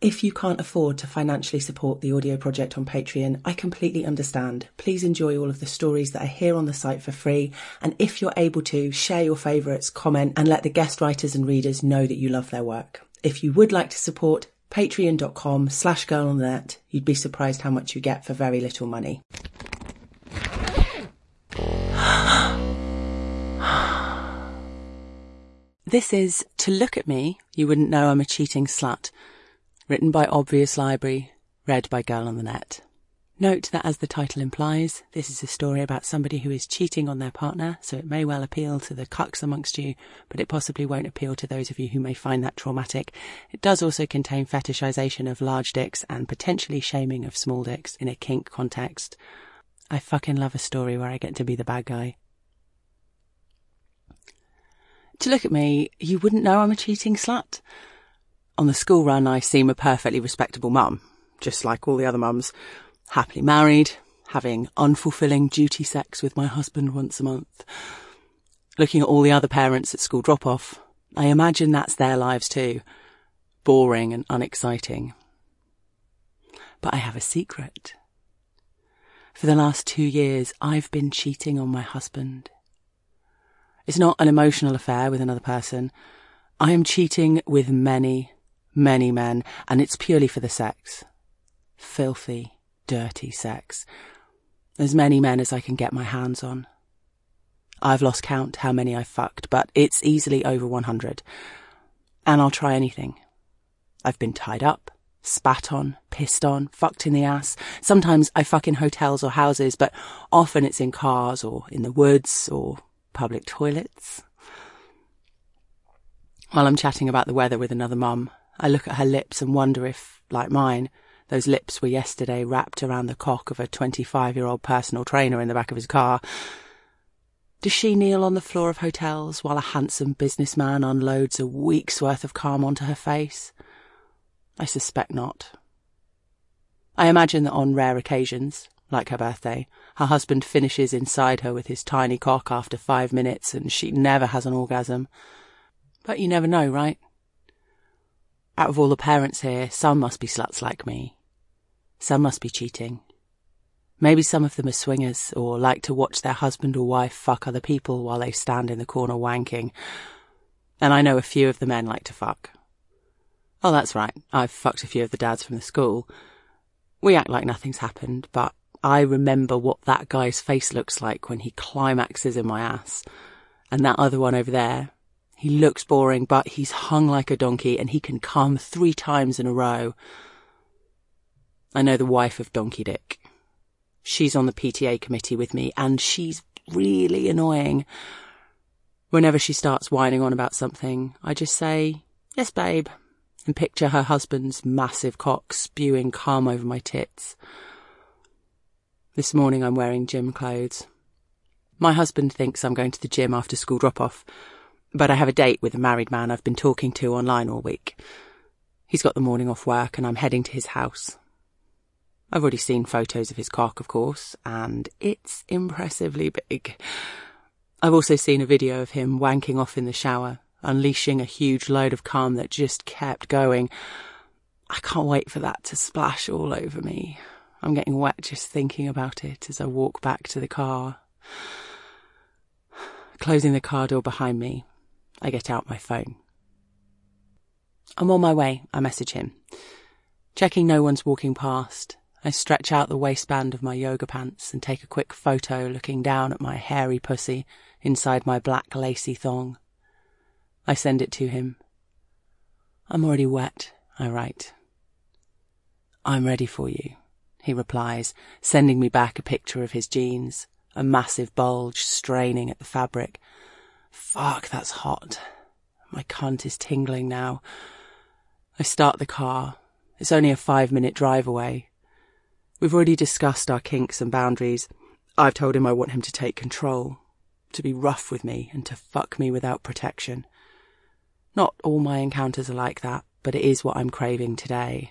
If you can't afford to financially support the audio project on Patreon, I completely understand. Please enjoy all of the stories that are here on the site for free. And if you're able to, share your favourites, comment, and let the guest writers and readers know that you love their work. If you would like to support, patreon.com/girlonthenet. You'd be surprised how much you get for very little money. This is To Look at Me, You Wouldn't Know I'm a Cheating Slut. Written by Obvious Library, read by Girl on the Net. Note that, as the title implies, this is a story about somebody who is cheating on their partner, so it may well appeal to the cucks amongst you, but it possibly won't appeal to those of you who may find that traumatic. It does also contain fetishization of large dicks and potentially shaming of small dicks in a kink context. I fucking love a story where I get to be the bad guy. To look at me, you wouldn't know I'm a cheating slut. On the school run, I seem a perfectly respectable mum, just like all the other mums. Happily married, having unfulfilling duty sex with my husband once a month. Looking at all the other parents at school drop-off, I imagine that's their lives too. Boring and unexciting. But I have a secret. For the last 2 years, I've been cheating on my husband. It's not an emotional affair with another person. I am cheating with many men, and it's purely for the sex. Filthy, dirty sex. As many men as I can get my hands on. I've lost count how many I've fucked, but it's easily over 100. And I'll try anything. I've been tied up, spat on, pissed on, fucked in the ass. Sometimes I fuck in hotels or houses, but often it's in cars or in the woods or public toilets. While I'm chatting about the weather with another mum, I look at her lips and wonder if, like mine, those lips were yesterday wrapped around the cock of a 25-year-old personal trainer in the back of his car. Does she kneel on the floor of hotels while a handsome businessman unloads a week's worth of calm onto her face? I suspect not. I imagine that on rare occasions, like her birthday, her husband finishes inside her with his tiny cock after 5 minutes and she never has an orgasm. But you never know, right? Out of all the parents here, some must be sluts like me. Some must be cheating. Maybe some of them are swingers or like to watch their husband or wife fuck other people while they stand in the corner wanking. And I know a few of the men like to fuck. Oh, that's right, I've fucked a few of the dads from the school. We act like nothing's happened, but I remember what that guy's face looks like when he climaxes in my ass. And that other one over there, he looks boring, but he's hung like a donkey and he can come 3 times in a row. I know the wife of Donkey Dick. She's on the PTA committee with me and she's really annoying. Whenever she starts whining on about something, I just say, "Yes, babe," and picture her husband's massive cock spewing cum over my tits. This morning I'm wearing gym clothes. My husband thinks I'm going to the gym after school drop-off, but I have a date with a married man I've been talking to online all week. He's got the morning off work and I'm heading to his house. I've already seen photos of his cock, of course, and it's impressively big. I've also seen a video of him wanking off in the shower, unleashing a huge load of cum that just kept going. I can't wait for that to splash all over me. I'm getting wet just thinking about it as I walk back to the car. Closing the car door behind me, I get out my phone. I'm on my way, I message him. Checking no one's walking past, I stretch out the waistband of my yoga pants and take a quick photo looking down at my hairy pussy inside my black lacy thong. I send it to him. I'm already wet, I write. I'm ready for you, he replies, sending me back a picture of his jeans, a massive bulge straining at the fabric. Fuck, that's hot. My cunt is tingling now. I start the car. It's only a 5-minute drive away. We've already discussed our kinks and boundaries. I've told him I want him to take control, to be rough with me and to fuck me without protection. Not all my encounters are like that, but it is what I'm craving today.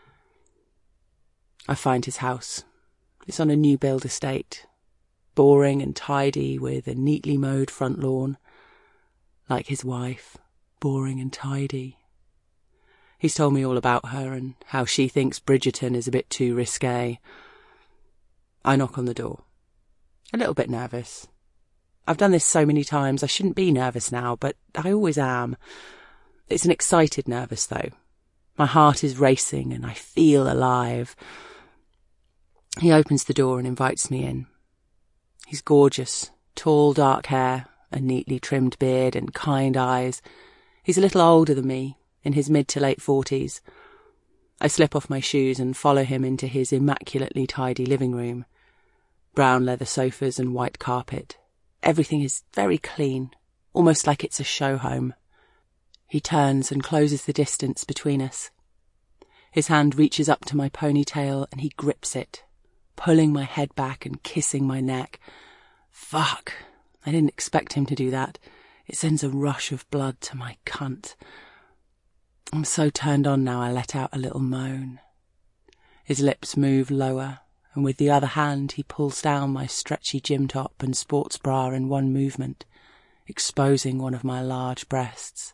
I find his house. It's on a new build estate. Boring and tidy with a neatly mowed front lawn. Like his wife, boring and tidy. He's told me all about her and how she thinks Bridgerton is a bit too risque. I knock on the door. A little bit nervous. I've done this so many times, I shouldn't be nervous now, but I always am. It's an excited nervous, though. My heart is racing and I feel alive. He opens the door and invites me in. He's gorgeous, tall dark hair, a neatly trimmed beard and kind eyes. He's a little older than me, in his mid to late 40s. I slip off my shoes and follow him into his immaculately tidy living room. Brown leather sofas and white carpet. Everything is very clean, almost like it's a show home. He turns and closes the distance between us. His hand reaches up to my ponytail and he grips it, pulling my head back and kissing my neck. Fuck, I didn't expect him to do that. It sends a rush of blood to my cunt. I'm so turned on now I let out a little moan. His lips move lower, and with the other hand he pulls down my stretchy gym top and sports bra in one movement, exposing one of my large breasts.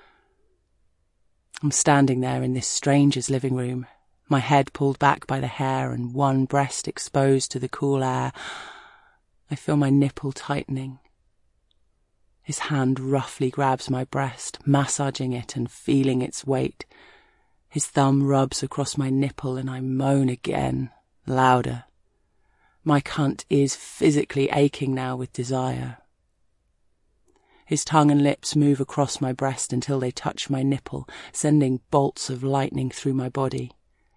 I'm standing there in this stranger's living room, my head pulled back by the hair and one breast exposed to the cool air. I feel my nipple tightening. His hand roughly grabs my breast, massaging it and feeling its weight. His thumb rubs across my nipple and I moan again, louder. My cunt is physically aching now with desire. His tongue and lips move across my breast until they touch my nipple, sending bolts of lightning through my body.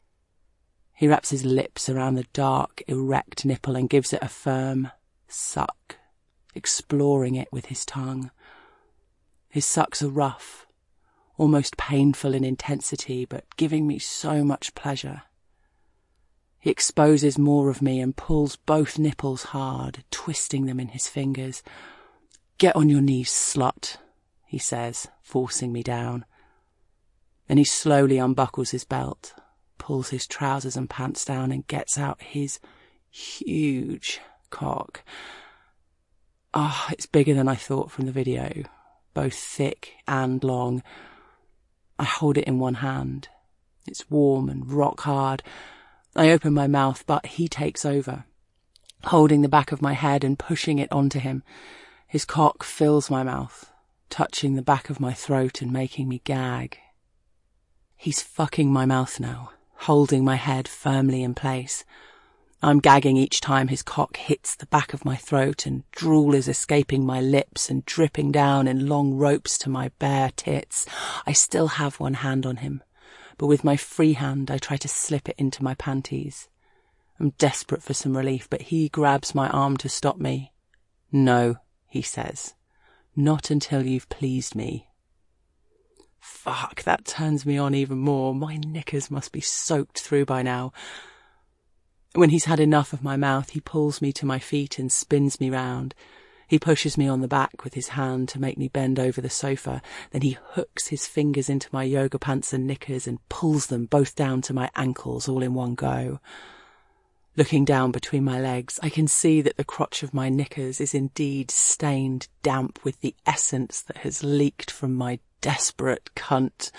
He wraps his lips around the dark, erect nipple and gives it a firm suck, exploring it with his tongue. His sucks are rough, almost painful in intensity, but giving me so much pleasure. He exposes more of me and pulls both nipples hard, twisting them in his fingers. "Get on your knees, slut," he says, forcing me down. Then he slowly unbuckles his belt, pulls his trousers and pants down and gets out his huge cock. It's bigger than I thought from the video, both thick and long. I hold it in one hand. It's warm and rock hard. I open my mouth, but he takes over, holding the back of my head and pushing it onto him. His cock fills my mouth, touching the back of my throat and making me gag. He's fucking my mouth now, holding my head firmly in place. I'm gagging each time his cock hits the back of my throat and drool is escaping my lips and dripping down in long ropes to my bare tits. I still have one hand on him, but with my free hand I try to slip it into my panties. I'm desperate for some relief, but he grabs my arm to stop me. "No," he says. "Not until you've pleased me." Fuck, that turns me on even more. My knickers must be soaked through by now. When he's had enough of my mouth, he pulls me to my feet and spins me round. He pushes me on the back with his hand to make me bend over the sofa. Then he hooks his fingers into my yoga pants and knickers and pulls them both down to my ankles all in one go. Looking down between my legs, I can see that the crotch of my knickers is indeed stained damp with the essence that has leaked from my desperate cunt.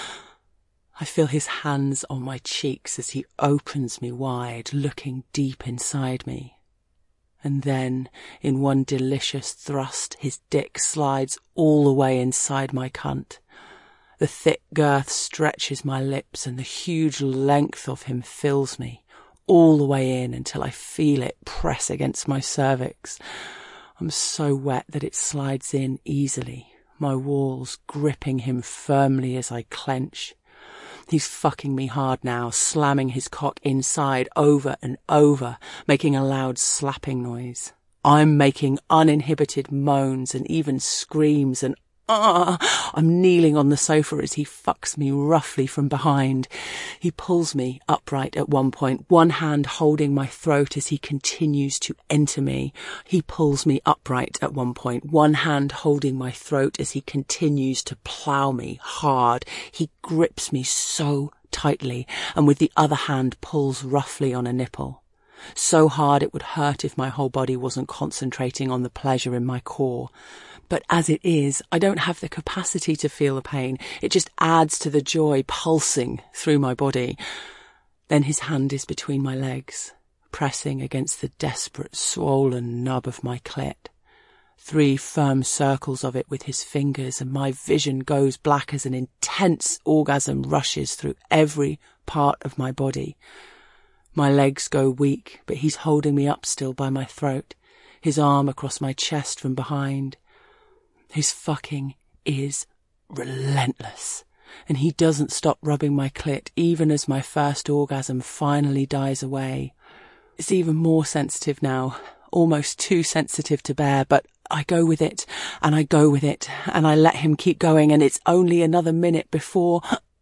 I feel his hands on my cheeks as he opens me wide, looking deep inside me. And then, in one delicious thrust, his dick slides all the way inside my cunt. The thick girth stretches my lips and the huge length of him fills me, all the way in until I feel it press against my cervix. I'm so wet that it slides in easily, my walls gripping him firmly as I clench. He's fucking me hard now, slamming his cock inside over and over, making a loud slapping noise. I'm making uninhibited moans and even screams and I'm kneeling on the sofa as he fucks me roughly from behind. He pulls me upright at one point, one hand holding my throat as he continues to enter me. He pulls me upright at one point, one hand holding my throat as he continues to plough me hard. He grips me so tightly and with the other hand pulls roughly on a nipple. So hard it would hurt if my whole body wasn't concentrating on the pleasure in my core. But as it is, I don't have the capacity to feel the pain. It just adds to the joy pulsing through my body. Then his hand is between my legs, pressing against the desperate, swollen nub of my clit. 3 firm circles of it with his fingers, and my vision goes black as an intense orgasm rushes through every part of my body. My legs go weak, but he's holding me up still by my throat, his arm across my chest from behind. His fucking is relentless, and he doesn't stop rubbing my clit even as my first orgasm finally dies away. It's even more sensitive now, almost too sensitive to bear, but I go with it, and I go with it, and I let him keep going, and it's only another minute before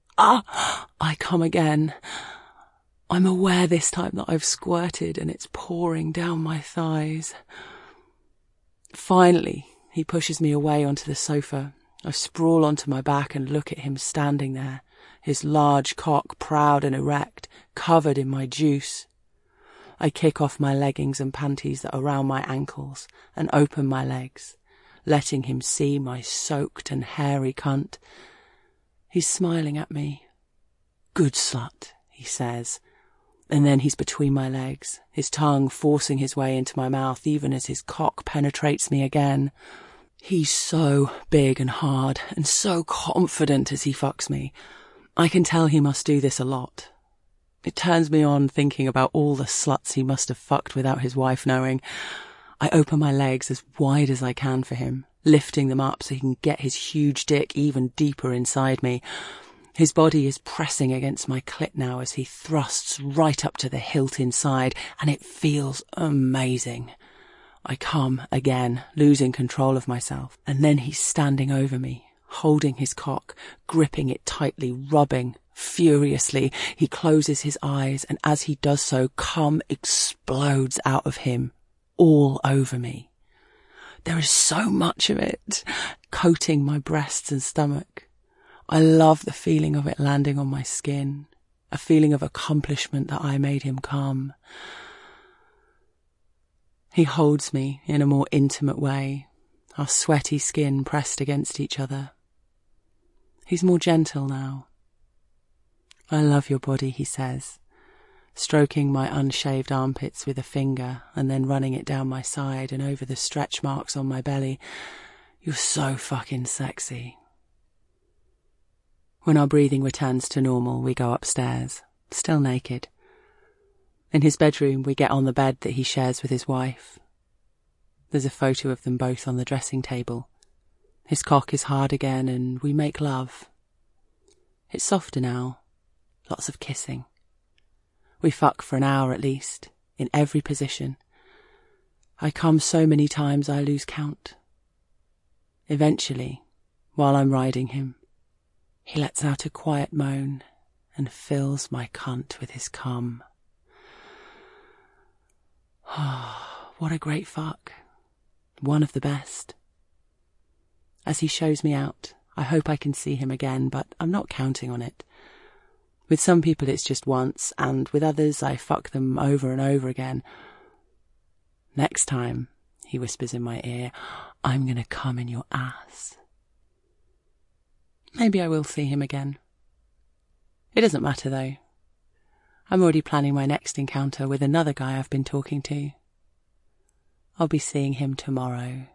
I come again. I'm aware this time that I've squirted and it's pouring down my thighs. Finally, he pushes me away onto the sofa. I sprawl onto my back and look at him standing there, his large cock proud and erect, covered in my juice. I kick off my leggings and panties that are around my ankles and open my legs, letting him see my soaked and hairy cunt. He's smiling at me. "Good slut," he says. And then he's between my legs, his tongue forcing his way into my mouth even as his cock penetrates me again. He's so big and hard and so confident as he fucks me. I can tell he must do this a lot. It turns me on thinking about all the sluts he must have fucked without his wife knowing. I open my legs as wide as I can for him, lifting them up so he can get his huge dick even deeper inside me. His body is pressing against my clit now as he thrusts right up to the hilt inside, and it feels amazing. I come again, losing control of myself, and then he's standing over me, holding his cock, gripping it tightly, rubbing furiously. He closes his eyes, and as he does so, cum explodes out of him, all over me. There is so much of it, coating my breasts and stomach. I love the feeling of it landing on my skin, a feeling of accomplishment that I made him come. He holds me in a more intimate way, our sweaty skin pressed against each other. He's more gentle now. "I love your body," he says, stroking my unshaved armpits with a finger and then running it down my side and over the stretch marks on my belly. "You're so fucking sexy." When our breathing returns to normal, we go upstairs, still naked. In his bedroom, we get on the bed that he shares with his wife. There's a photo of them both on the dressing table. His cock is hard again, and we make love. It's softer now, lots of kissing. We fuck for an hour at least, in every position. I come so many times I lose count. Eventually, while I'm riding him, he lets out a quiet moan and fills my cunt with his cum. What a great fuck. One of the best. As he shows me out, I hope I can see him again, but I'm not counting on it. With some people it's just once, and with others I fuck them over and over again. "Next time," he whispers in my ear, "I'm gonna come in your ass." Maybe I will see him again. It doesn't matter though. I'm already planning my next encounter with another guy I've been talking to. I'll be seeing him tomorrow.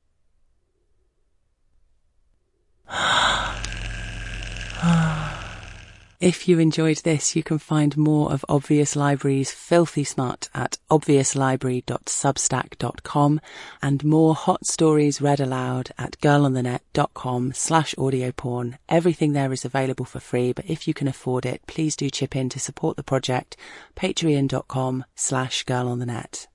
If you enjoyed this, you can find more of Obvious Library's filthy smut at obviouslibrary.substack.com and more hot stories read aloud at girlonthenet.com/audioporn. Everything there is available for free, but if you can afford it, please do chip in to support the project. Patreon.com/girlonthenet.